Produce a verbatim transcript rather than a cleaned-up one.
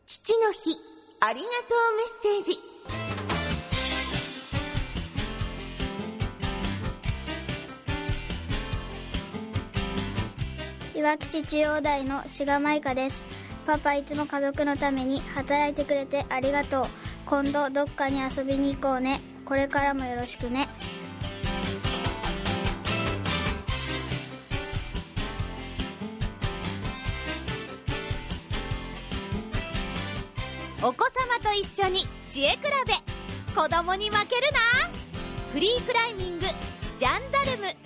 父の日ありがとうメッセージ。 いわき市中央大の志賀舞香です。パパ、いつも家族のために働いてくれてありがとう。今度どっかに遊びに行こうね。これからもよろしくね。 お子様と一緒に知恵比べ、子供に負けるな。フリークライミングジャンダルム